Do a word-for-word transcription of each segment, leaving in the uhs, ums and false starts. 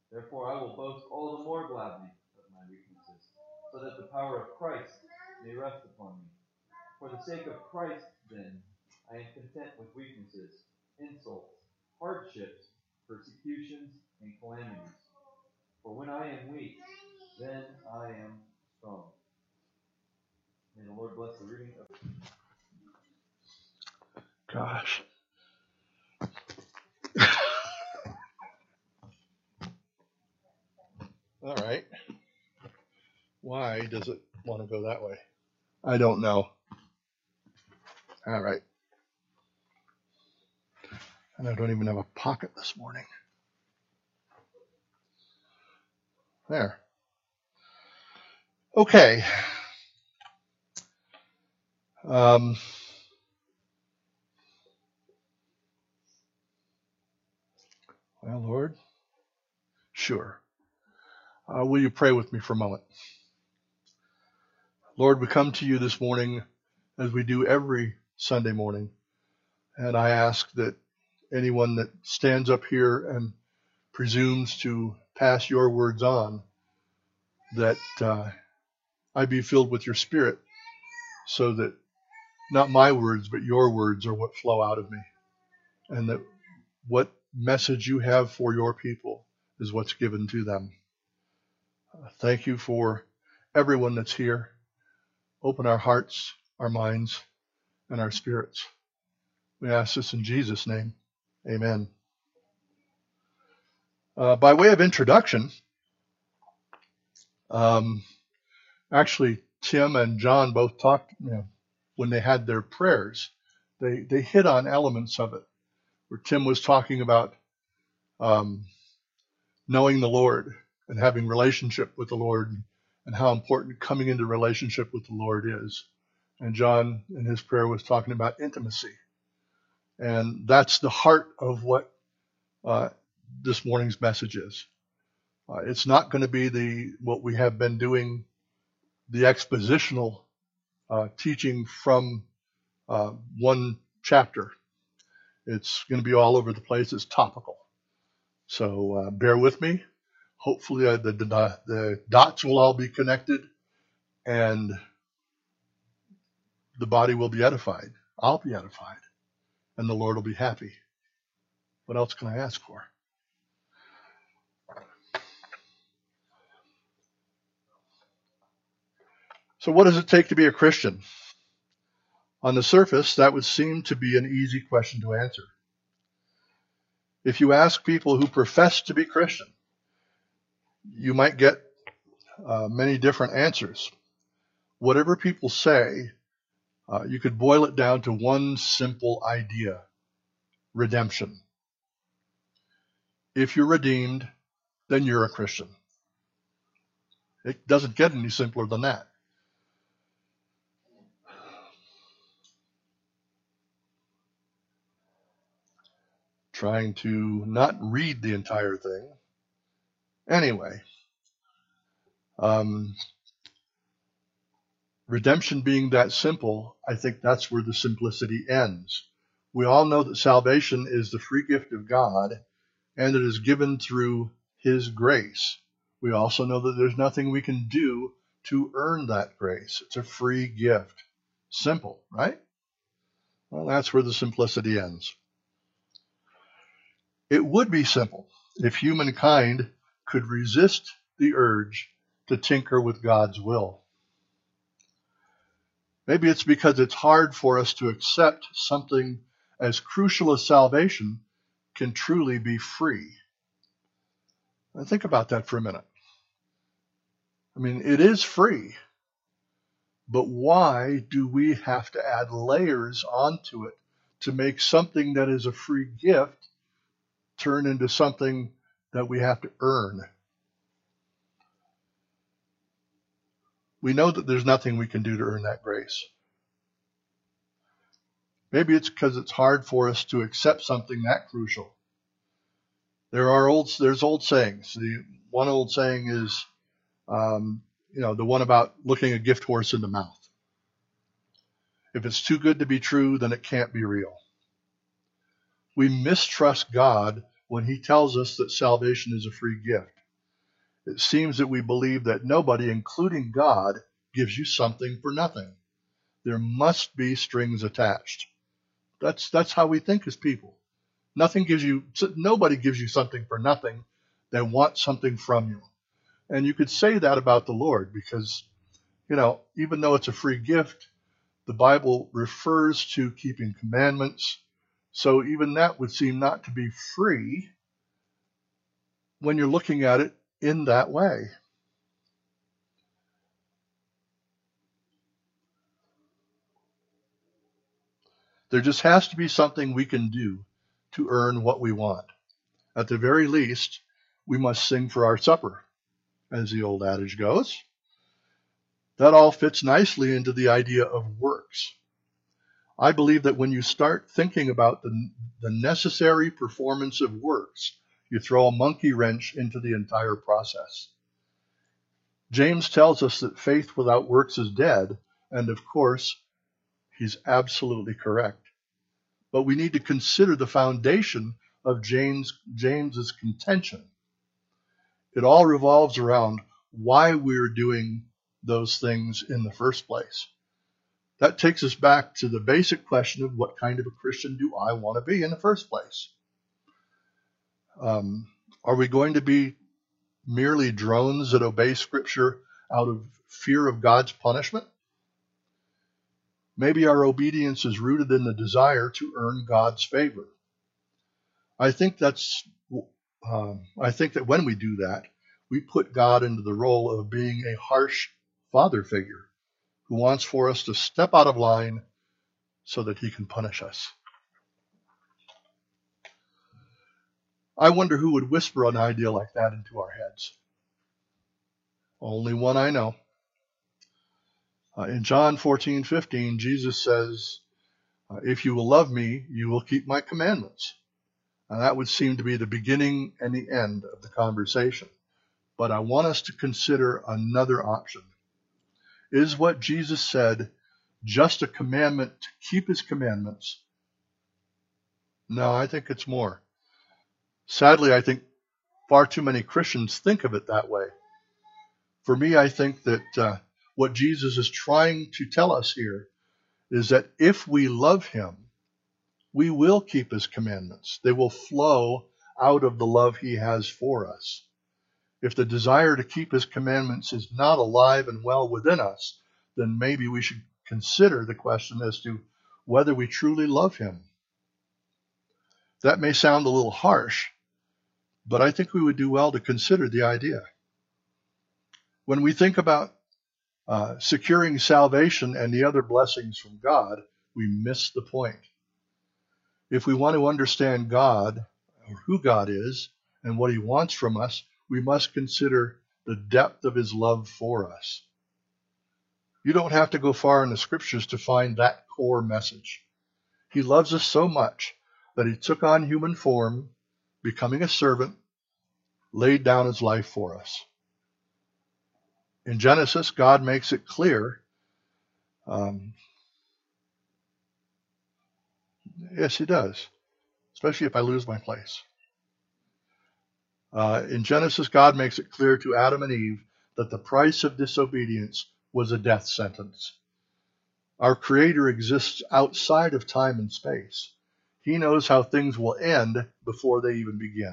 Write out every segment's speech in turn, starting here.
Therefore I will boast all the more gladly of my weaknesses, so that the power of Christ may rest upon me. For the sake of Christ, then, I am content with weaknesses, insults, hardships, persecutions, and calamities. For when I am weak, then I am strong. May the Lord bless the reading of... Gosh. All right. Why does it want to go that way? I don't know. All right. And I don't even have a pocket this morning. There. Okay. Um, well, Lord, sure. Uh, will you pray with me for a moment? Lord, we come to you this morning as we do every Sunday morning. And I ask that anyone that stands up here and presumes to pass your words on, that uh, I be filled with your Spirit, so that not my words, but your words are what flow out of me. And that what message you have for your people is what's given to them. Uh, thank you for everyone that's here. Open our hearts, our minds, and our spirits. We ask this in Jesus' name. Amen. Uh, by way of introduction, um, actually, Tim and John both talked, you know, when they had their prayers, they, they hit on elements of it, where Tim was talking about um, knowing the Lord and having relationship with the Lord, and how important coming into relationship with the Lord is. And John, in his prayer, was talking about intimacy. And that's the heart of what uh, this morning's message is. Uh, it's not going to be the what we have been doing, the expositional uh, teaching from uh, one chapter. It's going to be all over the place. It's topical. So uh, bear with me. Hopefully uh, the, the, the dots will all be connected and the body will be edified. I'll be edified and the Lord will be happy. What else can I ask for? So what does it take to be a Christian? On the surface, that would seem to be an easy question to answer. If you ask people who profess to be Christian, you might get uh, many different answers. Whatever people say, uh, you could boil it down to one simple idea: redemption. If you're redeemed, then you're a Christian. It doesn't get any simpler than that. Trying to not read the entire thing. Anyway, um, redemption being that simple, I think that's where the simplicity ends. We all know that salvation is the free gift of God, and it is given through His grace. We also know that there's nothing we can do to earn that grace. It's a free gift. Simple, right? Well, that's where the simplicity ends. It would be simple if humankind could resist the urge to tinker with God's will. Maybe it's because it's hard for us to accept something as crucial as salvation can truly be free. Now think about that for a minute. I mean, it is free, but why do we have to add layers onto it to make something that is a free gift turn into something that we have to earn? We know that there's nothing we can do to earn that grace. Maybe it's because it's hard for us to accept something that crucial. There are old, there's old sayings. The one old saying is, um, you know, the one about looking a gift horse in the mouth. If it's too good to be true, then it can't be real. We mistrust God when He tells us that salvation is a free gift. it seems that we believe that nobody, including God, gives you something for nothing. There must be strings attached. That's that's how we think as people. Nothing gives you, nobody gives you something for nothing. They want something from you. And you could say that about the Lord because, you know, even though it's a free gift, the Bible refers to keeping commandments. So even that would seem not to be free when you're looking at it in that way. There just has to be something we can do to earn what we want. At the very least, we must sing for our supper, as the old adage goes. That all fits nicely into the idea of works. I believe that when you start thinking about the, the necessary performance of works, you throw a monkey wrench into the entire process. James tells us that faith without works is dead, and of course, he's absolutely correct. But we need to consider the foundation of James, James's contention. It all revolves around why we're doing those things in the first place. That takes us back to the basic question of what kind of a Christian do I want to be in the first place? Um, are we going to be merely drones that obey Scripture out of fear of God's punishment? Maybe our obedience is rooted in the desire to earn God's favor. I think that's. Um, I think that when we do that, we put God into the role of being a harsh father figure who wants for us to step out of line so that he can punish us. I wonder who would whisper an idea like that into our heads. Only one I know. Uh, in John fourteen fifteen, Jesus says, uh, if you will love me, you will keep my commandments. And that would seem to be the beginning and the end of the conversation. But I want us to consider another option. Is what Jesus said just a commandment to keep his commandments? No, I think it's more. Sadly, I think far too many Christians think of it that way. For me, I think that uh, what Jesus is trying to tell us here is that if we love him, we will keep his commandments. They will flow out of the love he has for us. If the desire to keep his commandments is not alive and well within us, then maybe we should consider the question as to whether we truly love him. That may sound a little harsh, but I think we would do well to consider the idea. When we think about uh, securing salvation and the other blessings from God, we miss the point. If we want to understand God, or who God is, and what he wants from us, we must consider the depth of his love for us. You don't have to go far in the scriptures to find that core message. He loves us so much that he took on human form, becoming a servant, laid down his life for us. In Genesis, God makes it clear. Um, yes, he does, especially if I lose my place. Uh, in Genesis, God makes it clear to Adam and Eve that the price of disobedience was a death sentence. Our Creator exists outside of time and space. He knows how things will end before they even begin.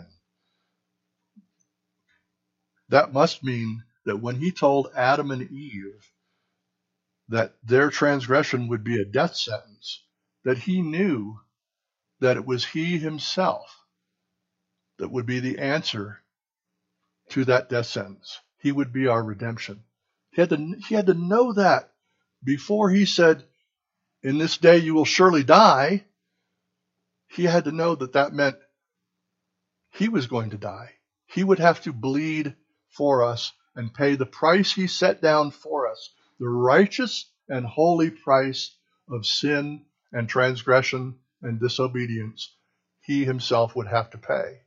That must mean that when he told Adam and Eve that their transgression would be a death sentence, that he knew that it was he himself that would be the answer to that death sentence. He would be our redemption. He had to, he had to know that before he said, in this day you will surely die. He had to know that that meant he was going to die. He would have to bleed for us and pay the price he set down for us, the righteous and holy price of sin and transgression and disobedience. He himself would have to pay.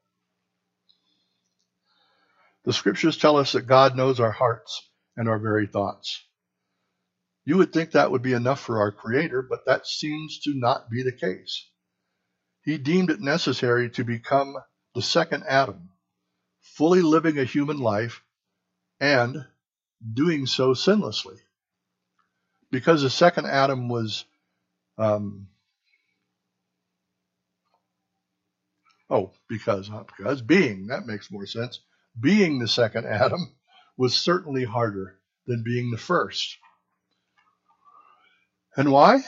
The scriptures tell us that God knows our hearts and our very thoughts. You would think that would be enough for our Creator, but that seems to not be the case. He deemed it necessary to become the second Adam, fully living a human life and doing so sinlessly. Because the second Adam was, um, oh, because, not because, being, that makes more sense. Being the second Adam was certainly harder than being the first. And why?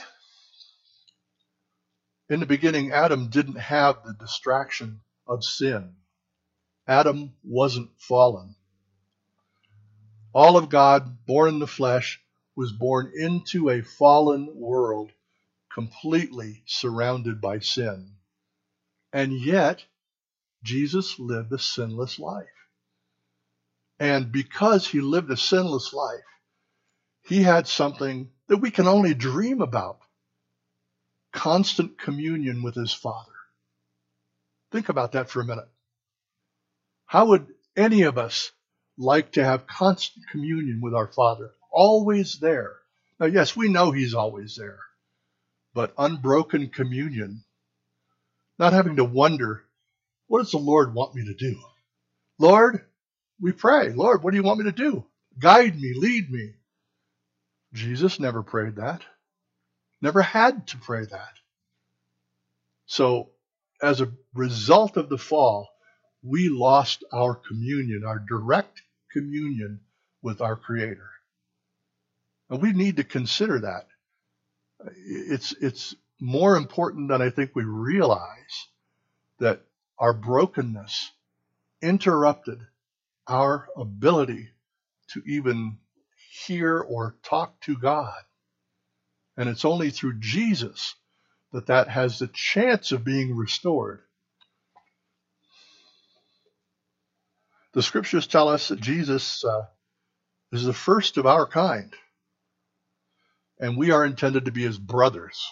In the beginning, Adam didn't have the distraction of sin. Adam wasn't fallen. All of God, born in the flesh, was born into a fallen world, completely surrounded by sin. And yet, Jesus lived a sinless life. And because he lived a sinless life, he had something that we can only dream about: constant communion with his Father. Think about that for a minute. How would any of us like to have constant communion with our Father, always there? Now, yes, we know he's always there, but unbroken communion, not having to wonder, what does the Lord want me to do? Lord, we pray, Lord, what do you want me to do? Guide me, lead me. Jesus never prayed that, never had to pray that. So, as a result of the fall, we lost our communion, our direct communion with our Creator. And we need to consider that. It's, it's more important than I think we realize that our brokenness interrupted our ability to even hear or talk to God. And it's only through Jesus that that has the chance of being restored. The scriptures tell us that Jesus uh, is the first of our kind, and we are intended to be his brothers.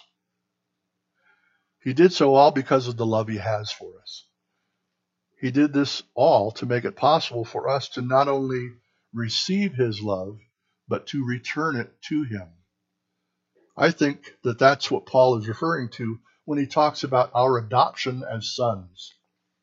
He did so all because of the love he has for us. He did this all to make it possible for us to not only receive his love, but to return it to him. I think that that's what Paul is referring to when he talks about our adoption as sons.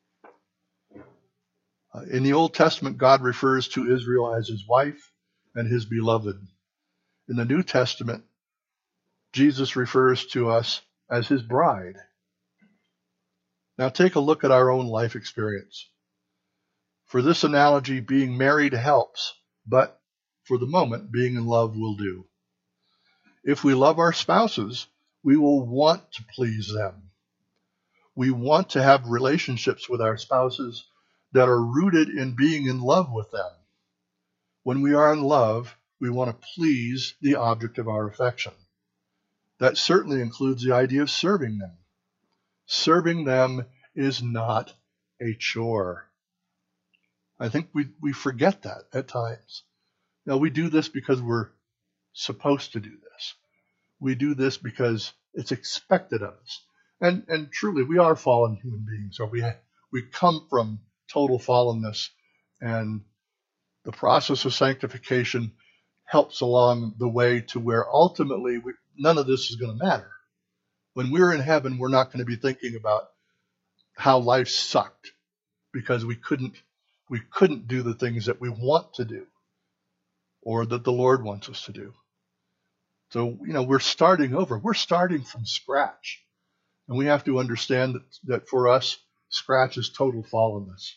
Uh, in the Old Testament, God refers to Israel as his wife and his beloved. In the New Testament, Jesus refers to us as his bride. Now take a look at our own life experience. For this analogy, being married helps, but for the moment, being in love will do. If we love our spouses, we will want to please them. We want to have relationships with our spouses that are rooted in being in love with them. When we are in love, we want to please the object of our affection. That certainly includes the idea of serving them. Serving them is not a chore. I think we, we forget that at times. Now, we do this because we're supposed to do this. We do this because it's expected of us. And and truly, we are fallen human beings, or we we come from total fallenness, and the process of sanctification helps along the way to where ultimately we, none of this is going to matter. When we're in heaven, we're not going to be thinking about how life sucked because we couldn't we couldn't do the things that we want to do or that the Lord wants us to do. So, you know, we're starting over. We're starting from scratch. And we have to understand that, that for us, scratch is total fallenness.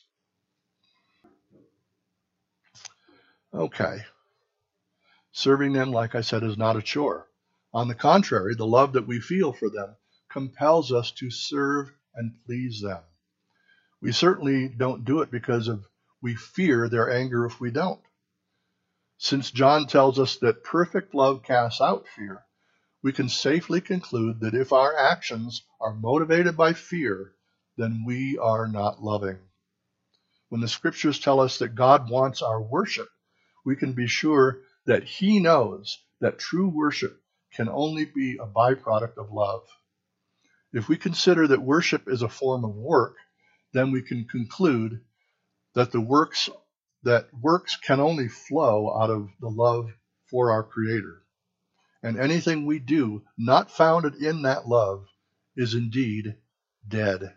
Okay. Serving them, like I said, is not a chore. On the contrary, the love that we feel for them compels us to serve and please them. We certainly don't do it because of we fear their anger if we don't. Since John tells us that perfect love casts out fear, we can safely conclude that if our actions are motivated by fear, then we are not loving. When the scriptures tell us that God wants our worship, we can be sure that he knows that true worship can only be a byproduct of love. If we consider that worship is a form of work, then we can conclude that the works that works can only flow out of the love for our Creator. And anything we do not founded in that love is indeed dead.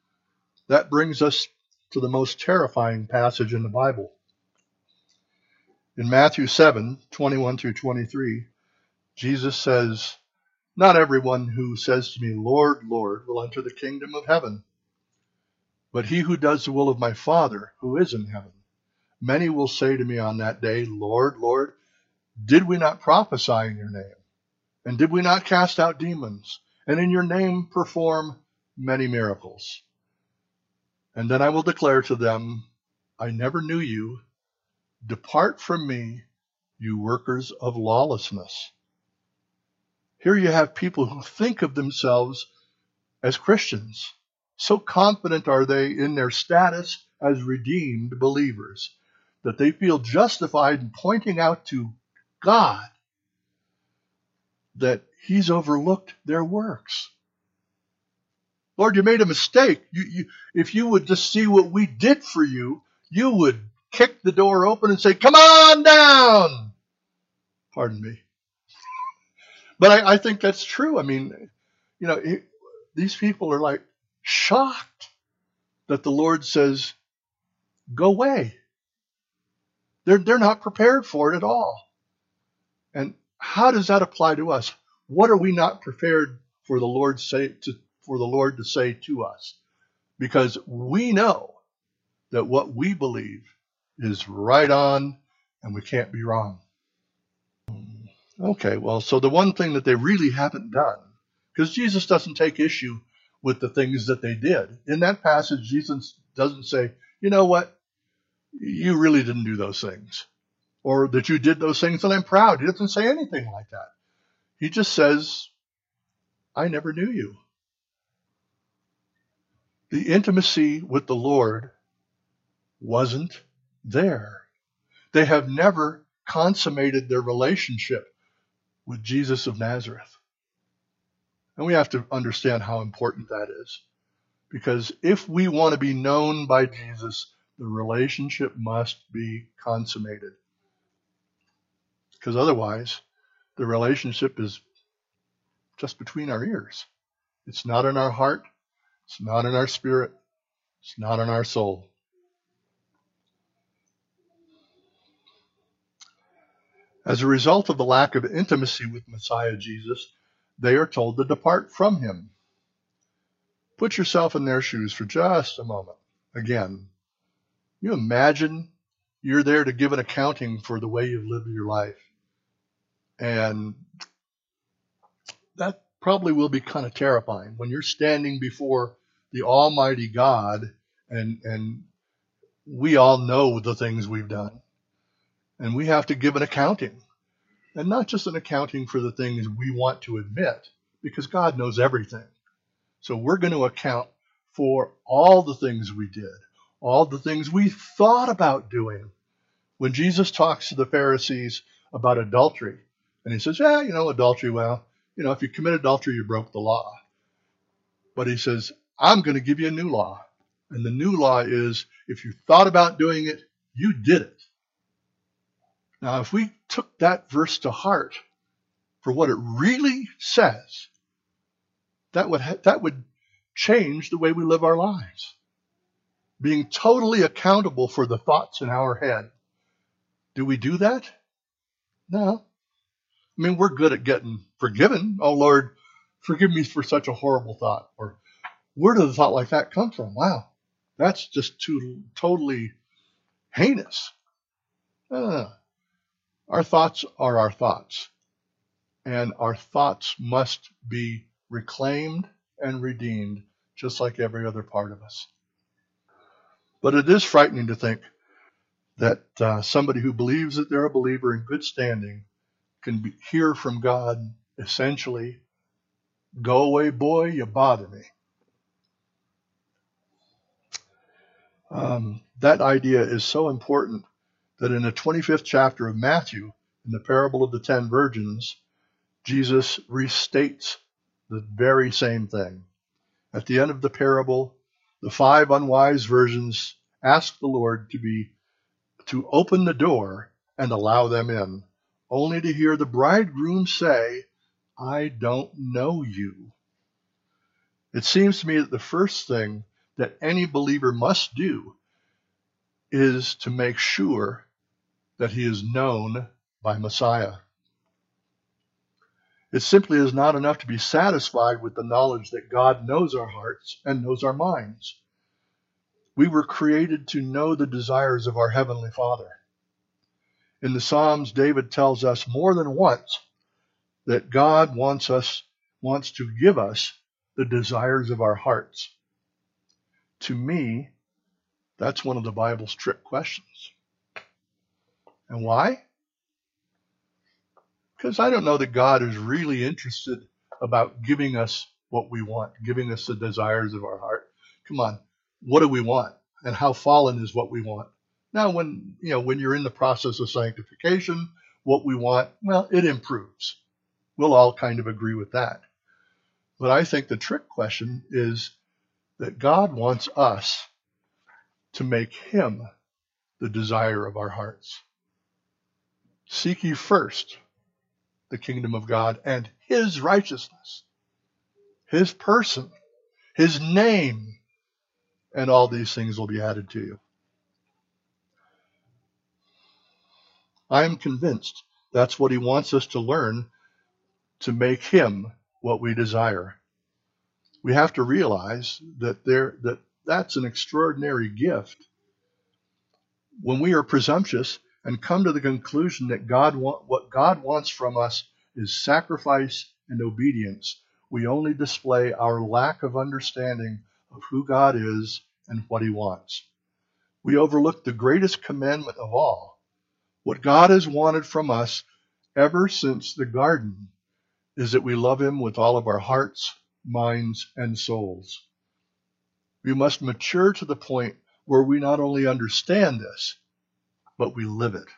That brings us to the most terrifying passage in the Bible. In Matthew seven, twenty-one through twenty-three, Jesus says, "Not everyone who says to me, 'Lord, Lord,' will enter the kingdom of heaven, but he who does the will of my Father who is in heaven. Many will say to me on that day, 'Lord, Lord, did we not prophesy in your name? And did we not cast out demons? And in your name perform many miracles?' And then I will declare to them, 'I never knew you. Depart from me, you workers of lawlessness.'" Here you have people who think of themselves as Christians. So confident are they in their status as redeemed believers that they feel justified in pointing out to God that he's overlooked their works. "Lord, you made a mistake. You, you, if you would just see what we did for you, you would kick the door open and say, 'Come on down.'" Pardon me. But I, I think that's true. I mean, you know, it, these people are like shocked that the Lord says, "Go away." They're, they're not prepared for it at all. And how does that apply to us? What are we not prepared for the Lord say to for the Lord to say to us? Because we know that what we believe is right on and we can't be wrong. Okay, well, so the one thing that they really haven't done, because Jesus doesn't take issue with the things that they did. In that passage, Jesus doesn't say, "You know what? You really didn't do those things." Or that you did those things and I'm proud. He doesn't say anything like that. He just says, "I never knew you." The intimacy with the Lord wasn't there. They have never consummated their relationship with Jesus of Nazareth. And we have to understand how important that is. Because if we want to be known by Jesus, the relationship must be consummated. Because otherwise, the relationship is just between our ears. It's not in our heart. It's not in our spirit. It's not in our soul. As a result of the lack of intimacy with Messiah Jesus, they are told to depart from him. Put yourself in their shoes for just a moment. Again, you imagine you're there to give an accounting for the way you've lived your life. And that probably will be kind of terrifying when you're standing before the Almighty God, and, and we all know the things we've done. And we have to give an accounting. And not just an accounting for the things we want to admit, because God knows everything. So we're going to account for all the things we did, all the things we thought about doing. When Jesus talks to the Pharisees about adultery, and he says, yeah, you know, adultery, well, you know, if you commit adultery, you broke the law. But he says, I'm going to give you a new law. And the new law is, if you thought about doing it, you did it. Now, if we took that verse to heart for what it really says, that would ha- that would change the way we live our lives. Being totally accountable for the thoughts in our head. Do we do that? No. I mean, we're good at getting forgiven. Oh, Lord, forgive me for such a horrible thought. Or where did a thought like that come from? Wow, that's just too totally heinous. Uh, our thoughts are our thoughts. And our thoughts must be reclaimed and redeemed, just like every other part of us. But it is frightening to think that uh, somebody who believes that they're a believer in good standing can be, hear from God essentially, "Go away, boy, you bother me." Um, that idea is so important that in the twenty-fifth chapter of Matthew, in the parable of the ten virgins, Jesus restates the very same thing. At the end of the parable, the five unwise virgins ask the Lord to be to open the door and allow them in, only to hear the bridegroom say, "I don't know you." It seems to me that the first thing that any believer must do is to make sure that he is known by Messiah. It simply is not enough to be satisfied with the knowledge that God knows our hearts and knows our minds. We were created to know the desires of our Heavenly Father. In the Psalms, David tells us more than once that God wants us, wants to give us the desires of our hearts. To me, that's one of the Bible's trick questions. And why? Because I don't know that God is really interested about giving us what we want, giving us the desires of our heart. Come on, what do we want? And how fallen is what we want? Now, when you know when you're in the process of sanctification, what we want, well, it improves. We'll all kind of agree with that. But I think the trick question is that God wants us to make him the desire of our hearts. Seek ye first the kingdom of God and his righteousness, his person, his name, and all these things will be added to you. I am convinced that's what he wants us to learn, to make him what we desire. We have to realize that there that that's an extraordinary gift. When we are presumptuous and come to the conclusion that God want, what God wants from us is sacrifice and obedience, we only display our lack of understanding of who God is and what he wants. We overlook the greatest commandment of all. What God has wanted from us ever since the garden is that we love him with all of our hearts, minds, and souls. We must mature to the point where we not only understand this, but we live it.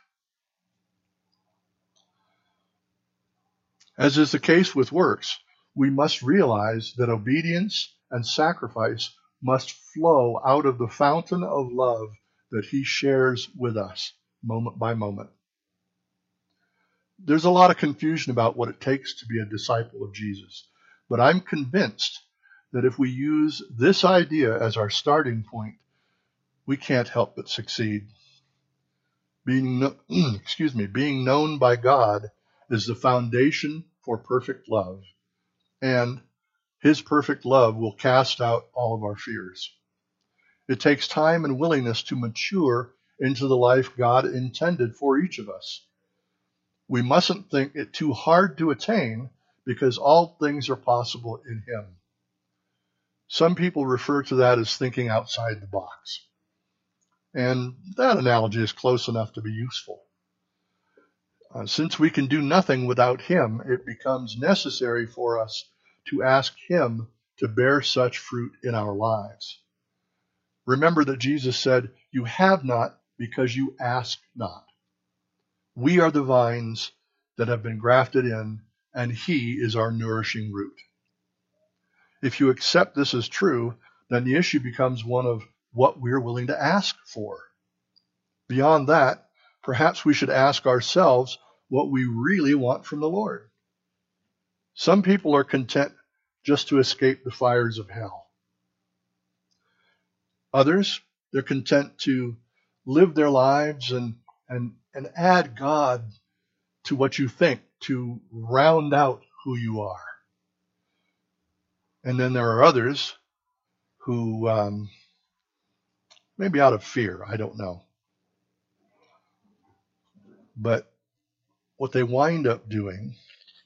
As is the case with works, we must realize that obedience and sacrifice must flow out of the fountain of love that he shares with us moment by moment. There's a lot of confusion about what it takes to be a disciple of Jesus, but I'm convinced that if we use this idea as our starting point, we can't help but succeed. Being, excuse me, being known by God is the foundation for perfect love, and his perfect love will cast out all of our fears. It takes time and willingness to mature into the life God intended for each of us. We mustn't think it too hard to attain, because all things are possible in him. Some people refer to that as thinking outside the box. And that analogy is close enough to be useful. Uh, since we can do nothing without him, it becomes necessary for us to ask him to bear such fruit in our lives. Remember that Jesus said, "You have not because you ask not." We are the vines that have been grafted in, and he is our nourishing root. If you accept this as true, then the issue becomes one of what we're willing to ask for. Beyond that, perhaps we should ask ourselves what we really want from the Lord. Some people are content just to escape the fires of hell. Others, they're content to live their lives and, and, and add God to what you think, to round out who you are. And then there are others who, um, maybe out of fear, I don't know. But what they wind up doing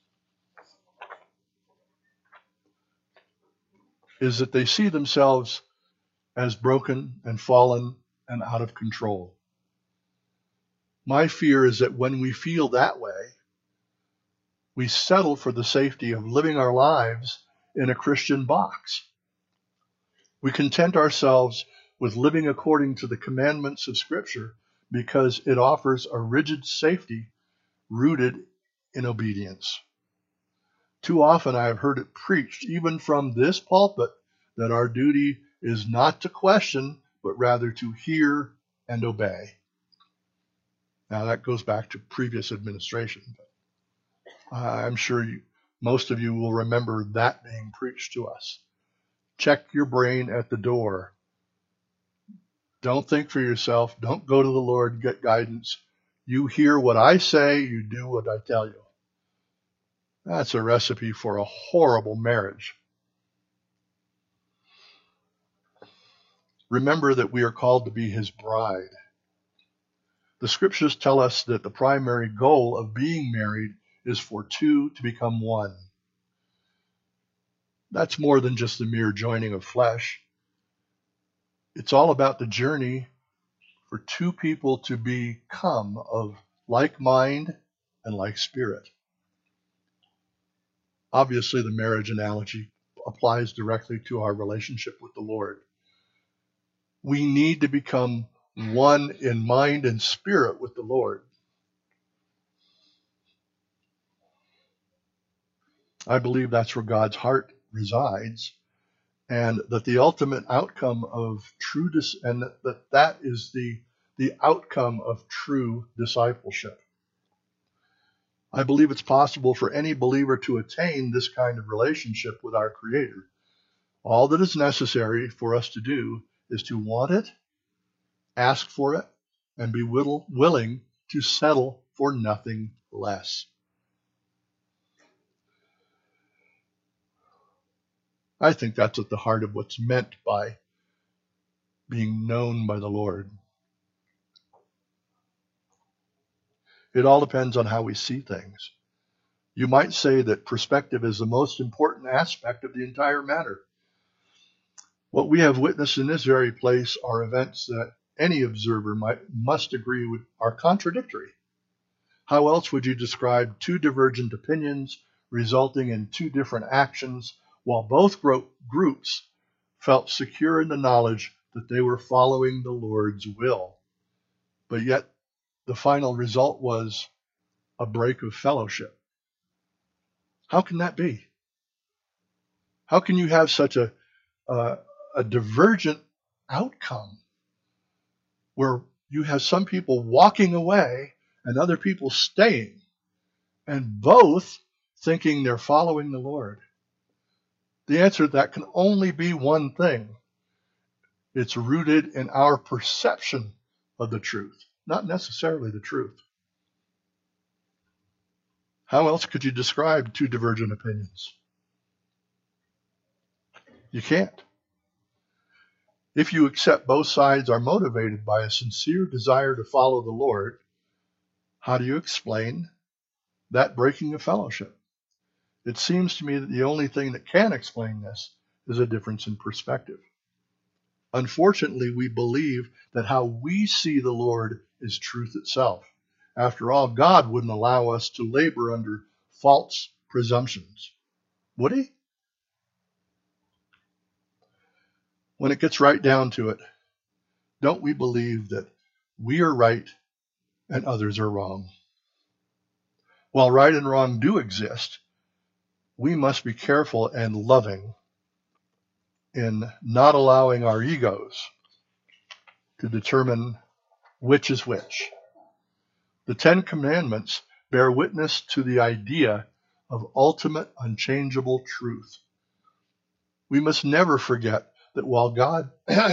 is that they see themselves as broken and fallen and out of control. My fear is that when we feel that way, we settle for the safety of living our lives in a Christian box. We content ourselves with living according to the commandments of Scripture because it offers a rigid safety rooted in obedience. Too often I have heard it preached, even from this pulpit, that our duty is not to question, but rather to hear and obey. Now that goes back to previous administration. I'm sure you, most of you will remember that being preached to us. Check your brain at the door. Don't think for yourself. Don't go to the Lord, get guidance. You hear what I say, you do what I tell you. That's a recipe for a horrible marriage. Remember that we are called to be his bride. The scriptures tell us that the primary goal of being married is for two to become one. That's more than just the mere joining of flesh. It's all about the journey for two people to become of like mind and like spirit. Obviously, the marriage analogy applies directly to our relationship with the Lord. We need to become one in mind and spirit with the Lord. I believe that's where God's heart resides, and that the ultimate outcome of true dis- and that, that that is the the outcome of true discipleship. I believe it's possible for any believer to attain this kind of relationship with our Creator. All that is necessary for us to do is to want it, ask for it, and be will- willing to settle for nothing less. I think that's at the heart of what's meant by being known by the Lord. It all depends on how we see things. You might say that perspective is the most important aspect of the entire matter. What we have witnessed in this very place are events that any observer might, must agree with are contradictory. How else would you describe two divergent opinions resulting in two different actions while both gro- groups felt secure in the knowledge that they were following the Lord's will? But yet the final result was a break of fellowship. How can that be? How can you have such a, uh, a divergent outcome where you have some people walking away and other people staying, and both thinking they're following the Lord? The answer to that can only be one thing. It's rooted in our perception of the truth, not necessarily the truth. How else could you describe two divergent opinions? You can't. If you accept both sides are motivated by a sincere desire to follow the Lord, how do you explain that breaking of fellowship? It seems to me that the only thing that can explain this is a difference in perspective. Unfortunately, we believe that how we see the Lord is truth itself. After all, God wouldn't allow us to labor under false presumptions, would he? When it gets right down to it, don't we believe that we are right and others are wrong? While right and wrong do exist, we must be careful and loving in not allowing our egos to determine which is which. The Ten Commandments bear witness to the idea of ultimate unchangeable truth. We must never forget that while God,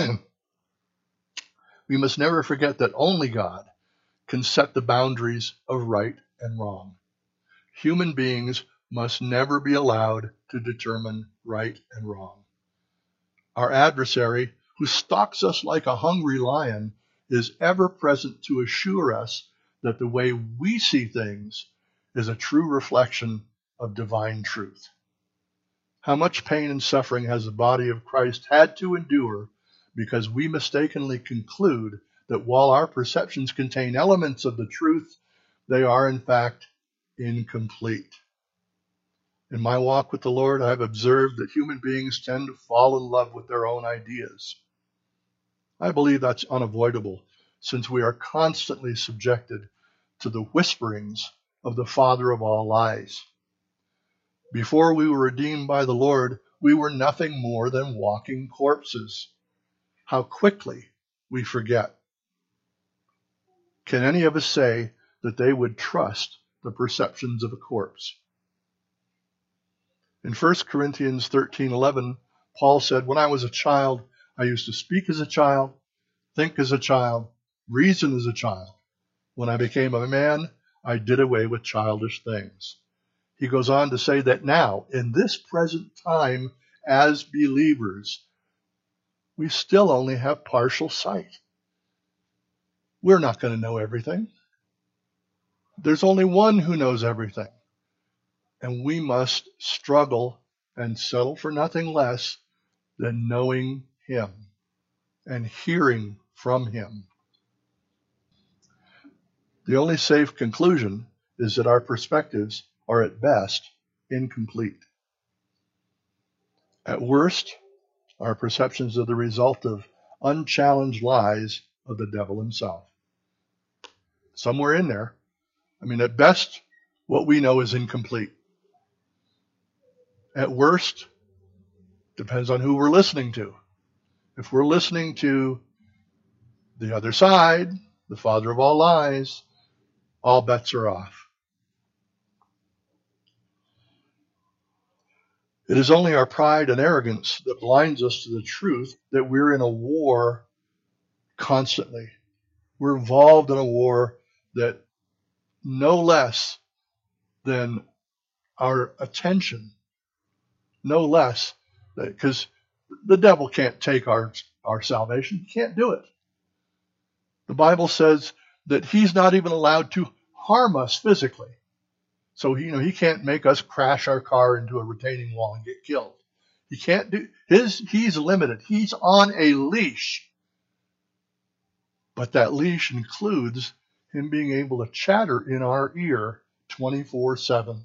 we must never forget that only God can set the boundaries of right and wrong. Human beings must never be allowed to determine right and wrong. Our adversary, who stalks us like a hungry lion, is ever present to assure us that the way we see things is a true reflection of divine truth. How much pain and suffering has the body of Christ had to endure because we mistakenly conclude that while our perceptions contain elements of the truth, they are in fact incomplete. In my walk with the Lord, I've observed that human beings tend to fall in love with their own ideas. I believe that's unavoidable, since we are constantly subjected to the whisperings of the father of all lies. Before we were redeemed by the Lord, we were nothing more than walking corpses. How quickly we forget. Can any of us say that they would trust the perceptions of a corpse? In First Corinthians thirteen eleven, Paul said, "When I was a child, I used to speak as a child, think as a child, reason as a child. When I became a man, I did away with childish things. He goes on to say that now, in this present time, as believers, we still only have partial sight. We're not going to know everything. There's only one who knows everything. And we must struggle and settle for nothing less than knowing him and hearing from him. The only safe conclusion is that our perspectives are at best incomplete. At worst, our perceptions are the result of unchallenged lies of the devil himself. Somewhere in there, I mean, at best, what we know is incomplete. At worst, depends on who we're listening to. If we're listening to the other side, the father of all lies, all bets are off. It is only our pride and arrogance that blinds us to the truth that we're in a war constantly. We're involved in a war that no less than our attention, no less, because the devil can't take our, our salvation. He can't do it. The Bible says that he's not even allowed to harm us physically. So, you know, he can't make us crash our car into a retaining wall and get killed. He can't do his, he's limited. He's on a leash. But that leash includes him being able to chatter in our ear twenty-four seven.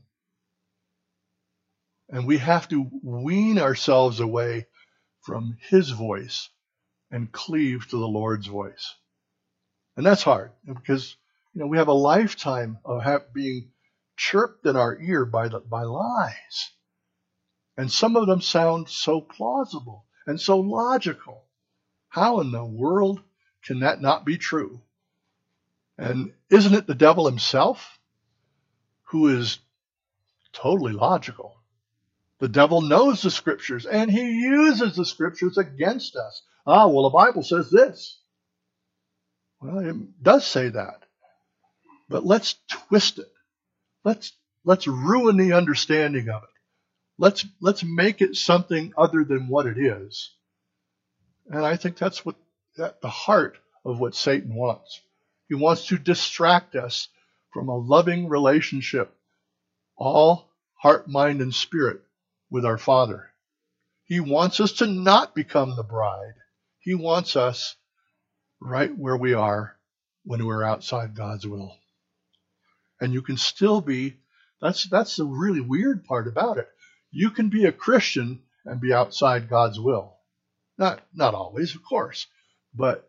And we have to wean ourselves away from his voice and cleave to the Lord's voice. And that's hard because, you know, we have a lifetime of have, being chirped in our ear by the, by lies. And some of them sound so plausible and so logical. How in the world can that not be true? And isn't it the devil himself who is totally logical? The devil knows the scriptures and he uses the scriptures against us. Ah, well, the Bible says this. Well, it does say that. But let's twist it. Let's let's ruin the understanding of it. Let's let's make it something other than what it is. And I think that's what at the heart of what Satan wants. He wants to distract us from a loving relationship, all heart, mind, and spirit with our Father. He wants us to not become the bride. He wants us right where we are when we're outside God's will. And you can still be, that's that's the really weird part about it. You can be a Christian and be outside God's will. Not not always, of course, but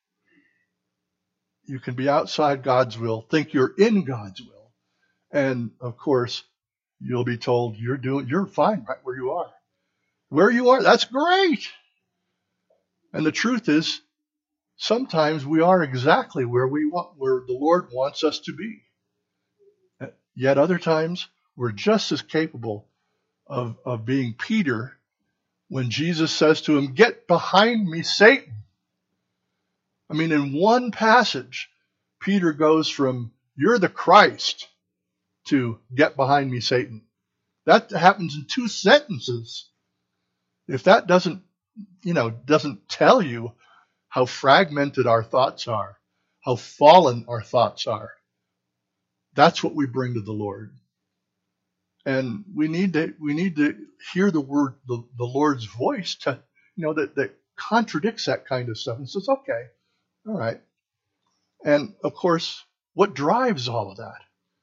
you can be outside God's will, think you're in God's will, and of course, you'll be told you're doing you're fine right where you are. Where you are, that's great. And the truth is, sometimes we are exactly where we want, where the Lord wants us to be. Yet other times, we're just as capable of, of being Peter when Jesus says to him, "Get behind me, Satan." I mean, in one passage, Peter goes from, "You're the Christ," to "Get behind me, Satan." That happens in two sentences. If that doesn't, you know, doesn't tell you how fragmented our thoughts are, how fallen our thoughts are, that's what we bring to the Lord. And we need to we need to hear the word, the, the Lord's voice to, you know, that, that contradicts that kind of stuff and says, okay, all right. And of course, what drives all of that?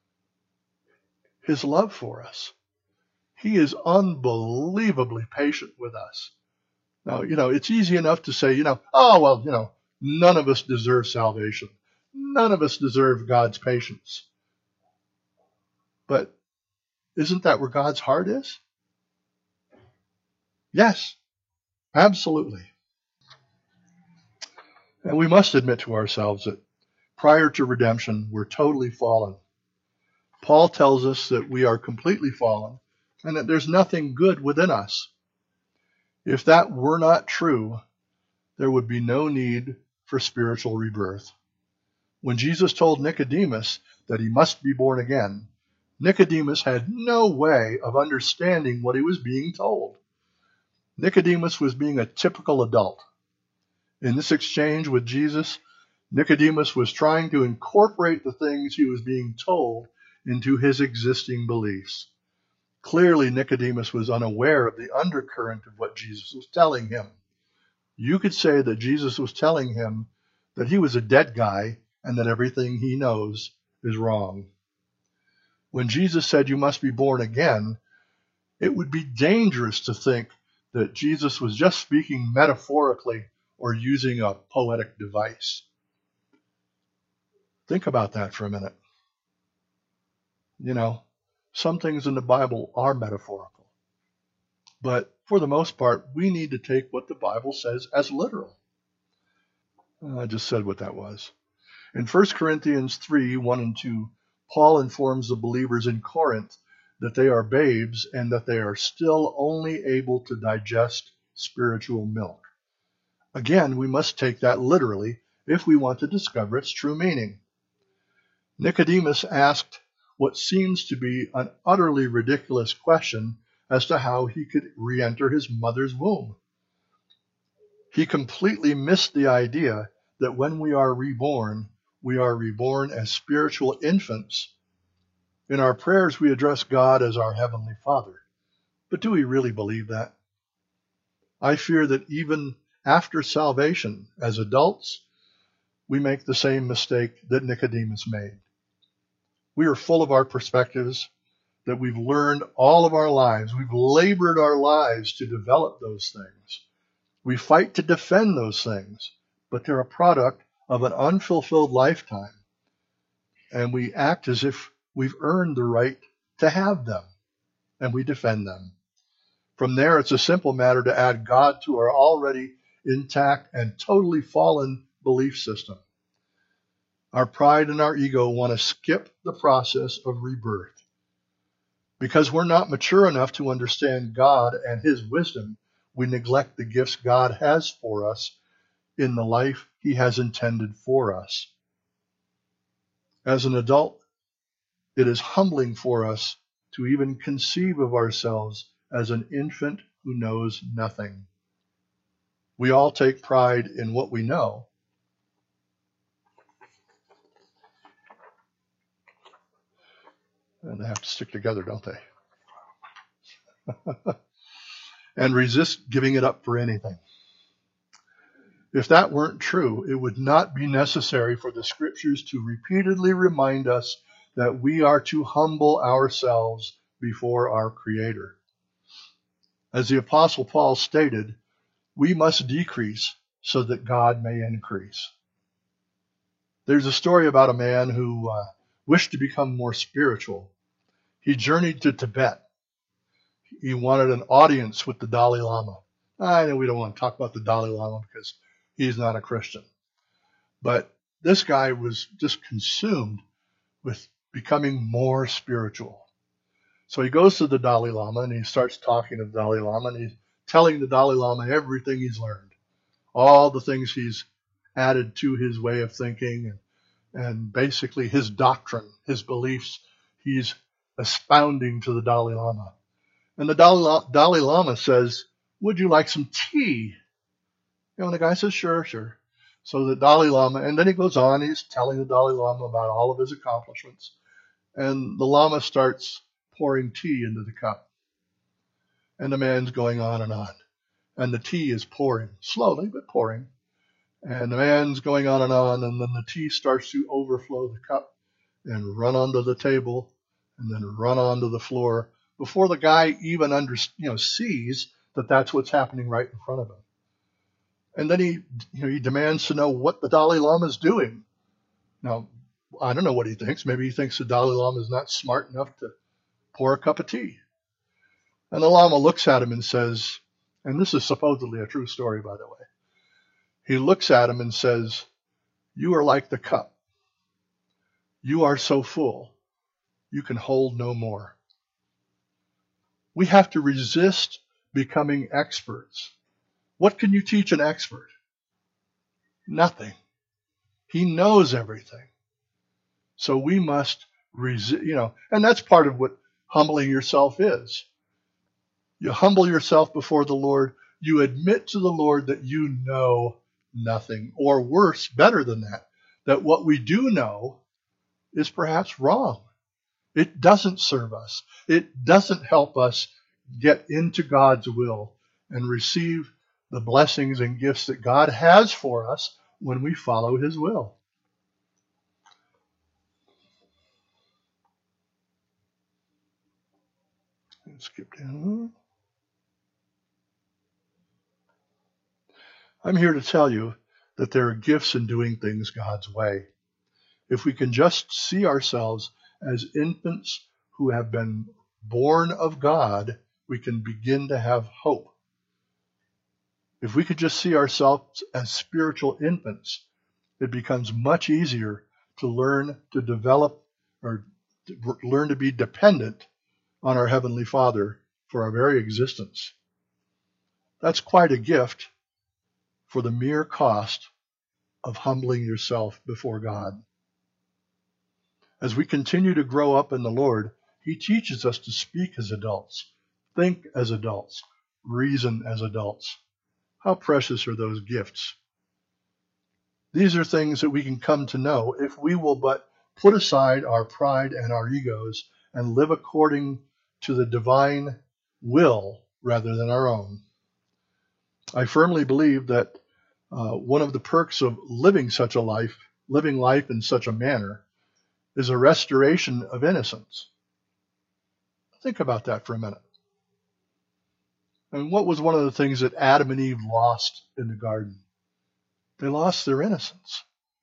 His love for us. He is unbelievably patient with us. Now, you know, it's easy enough to say, you know, oh, well, you know, none of us deserve salvation. None of us deserve God's patience. But isn't that where God's heart is? Yes, absolutely. And we must admit to ourselves that prior to redemption, we're totally fallen. Paul tells us that we are completely fallen and that there's nothing good within us. If that were not true, there would be no need for spiritual rebirth. When Jesus told Nicodemus that he must be born again, Nicodemus had no way of understanding what he was being told. Nicodemus was being a typical adult. In this exchange with Jesus, Nicodemus was trying to incorporate the things he was being told into his existing beliefs. Clearly, Nicodemus was unaware of the undercurrent of what Jesus was telling him. You could say that Jesus was telling him that he was a dead guy and that everything he knows is wrong. When Jesus said you must be born again, it would be dangerous to think that Jesus was just speaking metaphorically or using a poetic device. Think about that for a minute. You know, some things in the Bible are metaphorical. But for the most part, we need to take what the Bible says as literal. I just said what that was. In First Corinthians three, one and two, Paul informs the believers in Corinth that they are babes and that they are still only able to digest spiritual milk. Again, we must take that literally if we want to discover its true meaning. Nicodemus asked what seems to be an utterly ridiculous question as to how he could re-enter his mother's womb. He completely missed the idea that when we are reborn, we are reborn as spiritual infants. In our prayers, we address God as our Heavenly Father. But do we really believe that? I fear that even after salvation, as adults, we make the same mistake that Nicodemus made. We are full of our perspectives that we've learned all of our lives. We've labored our lives to develop those things. We fight to defend those things, but they're a product of an unfulfilled lifetime. And we act as if we've earned the right to have them, and we defend them. From there, it's a simple matter to add God to our already intact and totally fallen belief system. Our pride and our ego want to skip the process of rebirth. Because we're not mature enough to understand God and His wisdom, we neglect the gifts God has for us in the life He has intended for us. As an adult, it is humbling for us to even conceive of ourselves as an infant who knows nothing. We all take pride in what we know. And they have to stick together, don't they? And resist giving it up for anything. If that weren't true, it would not be necessary for the Scriptures to repeatedly remind us that we are to humble ourselves before our Creator. As the Apostle Paul stated, we must decrease so that God may increase. There's a story about a man who uh, wished to become more spiritual. He journeyed to Tibet. He wanted an audience with the Dalai Lama. I know we don't want to talk about the Dalai Lama because he's not a Christian. But this guy was just consumed with becoming more spiritual. So he goes to the Dalai Lama and he starts talking to the Dalai Lama and he's telling the Dalai Lama everything he's learned, all the things he's added to his way of thinking and, and basically his doctrine, his beliefs, he's expounding to the Dalai Lama. And the Dalai, Dalai Lama says, "Would you like some tea?" You know, and the guy says, sure, sure. So the Dalai Lama, and then he goes on, he's telling the Dalai Lama about all of his accomplishments. And the Lama starts pouring tea into the cup. And the man's going on and on. And the tea is pouring, slowly, but pouring. And the man's going on and on, and then the tea starts to overflow the cup and run onto the table and then run onto the floor before the guy even under, you know, sees that that's what's happening right in front of him. And then he, you know, he demands to know what the Dalai Lama is doing. Now, I don't know what he thinks. Maybe he thinks the Dalai Lama is not smart enough to pour a cup of tea. And the Lama looks at him and says, and this is supposedly a true story, by the way. He looks at him and says, "You are like the cup. You are so full, you can hold no more." We have to resist becoming experts. What can you teach an expert? Nothing. He knows everything. So we must resist, you know, and that's part of what humbling yourself is. You humble yourself before the Lord. You admit to the Lord that you know nothing, or worse, better than that, that what we do know is perhaps wrong. It doesn't serve us. It doesn't help us get into God's will and receive the blessings and gifts that God has for us when we follow his will. Let's skip down. I'm here to tell you that there are gifts in doing things God's way. If we can just see ourselves as infants who have been born of God, we can begin to have hope. If we could just see ourselves as spiritual infants, it becomes much easier to learn to develop or to learn to be dependent on our Heavenly Father for our very existence. That's quite a gift for the mere cost of humbling yourself before God. As we continue to grow up in the Lord, he teaches us to speak as adults, think as adults, reason as adults. How precious are those gifts? These are things that we can come to know if we will but put aside our pride and our egos and live according to the divine will rather than our own. I firmly believe that uh, one of the perks of living such a life, living life in such a manner, is a restoration of innocence. Think about that for a minute. I mean, what was one of the things that Adam and Eve lost in the garden? They lost their innocence.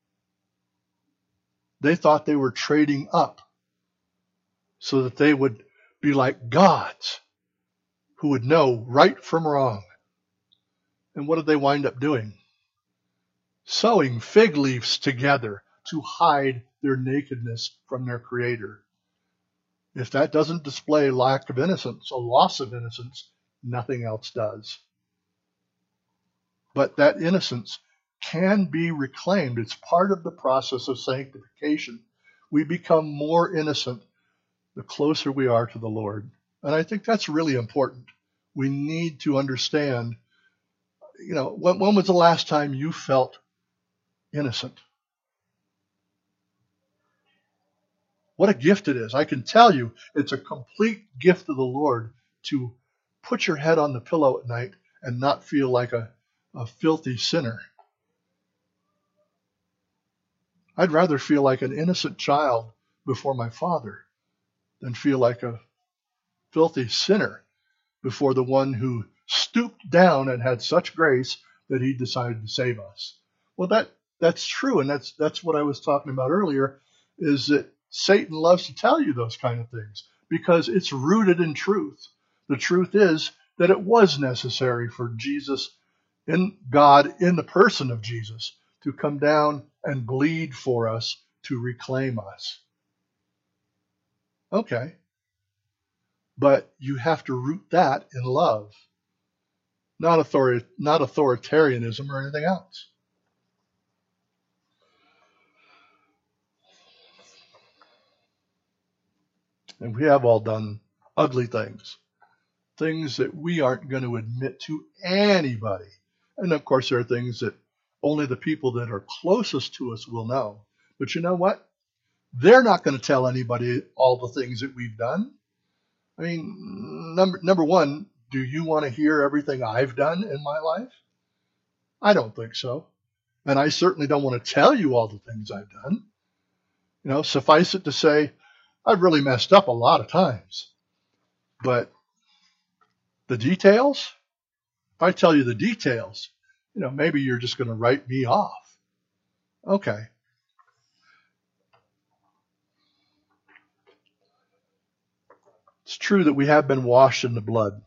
They thought they were trading up so that they would be like gods who would know right from wrong. And what did they wind up doing? Sewing fig leaves together to hide their nakedness from their Creator. If that doesn't display lack of innocence, a loss of innocence, nothing else does. But that innocence can be reclaimed. It's part of the process of sanctification. We become more innocent the closer we are to the Lord. And I think that's really important. We need to understand, you know, when, when was the last time you felt innocent? What a gift it is. I can tell you it's a complete gift of the Lord to put your head on the pillow at night and not feel like a, a filthy sinner. I'd rather feel like an innocent child before my Father than feel like a filthy sinner before the one who stooped down and had such grace that he decided to save us. Well, that that's true, and that's that's what I was talking about earlier, is that Satan loves to tell you those kind of things because it's rooted in truth. The truth is that it was necessary for Jesus, in God, in the person of Jesus, to come down and bleed for us to reclaim us. Okay. But you have to root that in love, not author- not authoritarianism or anything else. And we have all done ugly things, things that we aren't going to admit to anybody. And of course, there are things that only the people that are closest to us will know. But you know what? They're not going to tell anybody all the things that we've done. I mean, number number one, do you want to hear everything I've done in my life? I don't think so. And I certainly don't want to tell you all the things I've done. You know, suffice it to say, I've really messed up a lot of times. But the details, if I tell you the details, you know, maybe you're just going to write me off. Okay. It's true that we have been washed in the blood.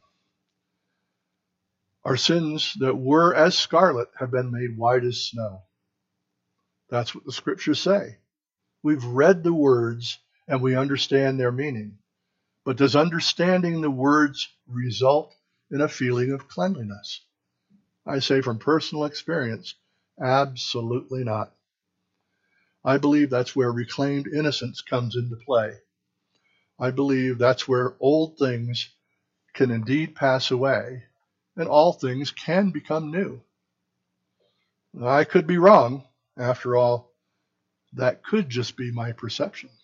Our sins that were as scarlet have been made white as snow. That's what the scriptures say. We've read the words and we understand their meaning. But does understanding the words result in a feeling of cleanliness? I say from personal experience, absolutely not. I believe that's where reclaimed innocence comes into play. I believe that's where old things can indeed pass away and all things can become new. I could be wrong. After all, that could just be my perception.